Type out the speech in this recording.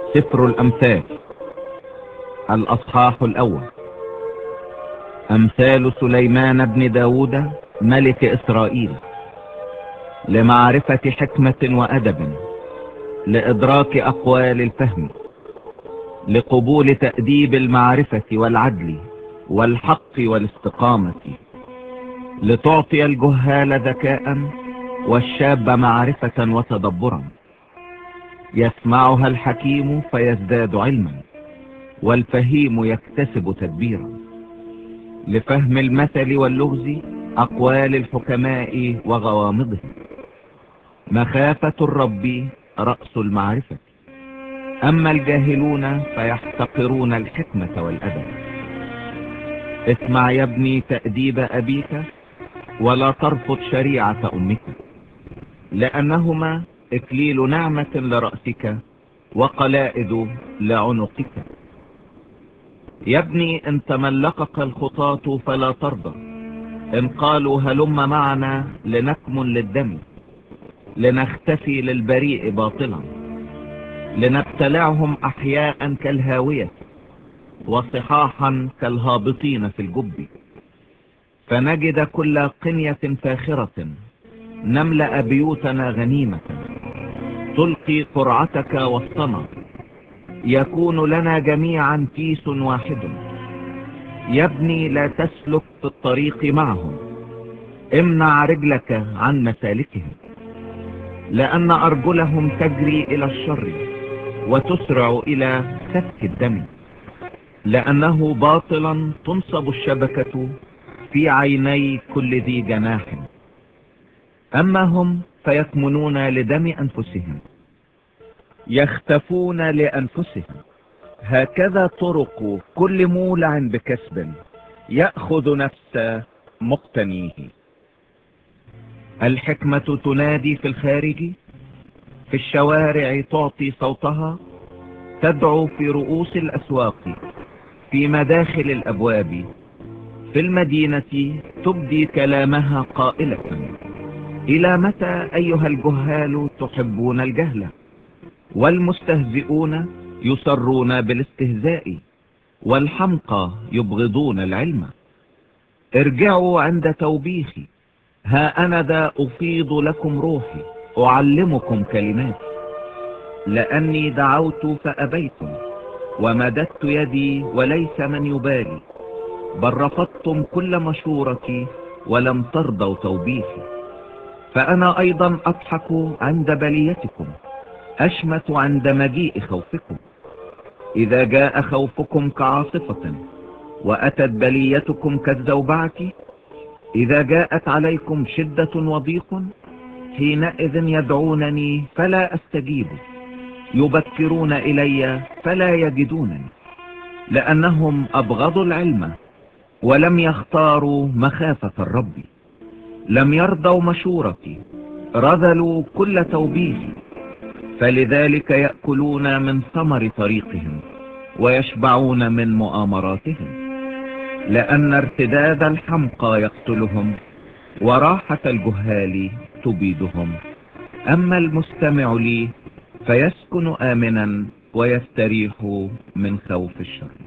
سفر الأمثال الأصحاح الأول. أمثال سليمان بن داود ملك إسرائيل، لمعرفة حكمة وأدب، لإدراك أقوال الفهم، لقبول تأديب المعرفة والعدل والحق والاستقامة، لتعطي الجهال ذكاء والشاب معرفة وتدبرا. يسمعها الحكيم فيزداد علما، والفهيم يكتسب تدبيرا. لفهم المثل واللغز أقوال الحكماء وغوامضهم. مخافة الرب رأس المعرفة، أما الجاهلون فيحتقرون الحكمة والأدب. اسمع يا ابني تأديب أبيك، ولا ترفض شريعة أمك، لأنهما إكليل نعمة لرأسك وقلائد لعنقك. يا ابني إن تملقك الخطاة فلا ترضى، إن قالوا هلم معنا لنكمن للدم، لنختفي للبريء باطلا، لنبتلعهم أحياء كالهاوية وصحاحا كالهابطين في الجب، فنجد كل قنية فاخرة، نملأ بيوتنا غنيمة، تلقي قرعتك وسطنا، يكون لنا جميعا كيس واحد. يا ابني لا تسلك في الطريق معهم، امنع رجلك عن مسالكهم، لأن أرجلهم تجري إلى الشر وتسرع إلى سفك الدم، لأنه باطلا تنصب الشبكة في عيني كل ذي جناح. أما هم فيكمنون لدم أنفسهم، يختفون لأنفسهم. هكذا طرق كل مولع بكسب، يأخذ نفس مقتنيه. الحكمة تنادي في الخارج، في الشوارع تعطي صوتها، تدعو في رؤوس الأسواق، في مداخل الأبواب، في المدينة تبدي كلامها قائلة: إلى متى أيها الجهال تحبون الجهل، والمستهزئون يسرون بالاستهزاء، والحمقى يبغضون العلم. ارجعوا عند توبيخي، ها أنا ذا أفيض لكم روحي، أعلمكم كلمات. لأني دعوت فأبيتم، ومددت يدي وليس من يبالي، بل رفضتم كل مشورتي ولم ترضوا توبيخي. فأنا أيضا أضحك عند بليتكم، أشمت عند مجيء خوفكم. إذا جاء خوفكم كعاصفة، وأتت بليتكم كالزوبعة، إذا جاءت عليكم شدة وضيق، حينئذ يدعونني فلا أستجيب، يبكرون إلي فلا يجدونني، لأنهم أبغضوا العلم ولم يختاروا مخافة الرب. لم يرضوا مشورتي، رذلوا كل توبيخي، فلذلك يأكلون من ثمر طريقهم ويشبعون من مؤامراتهم. لأن ارتداد الحمقى يقتلهم، وراحة الجهال تبيدهم. أما المستمع لي فيسكن آمنا ويستريح من خوف الشر.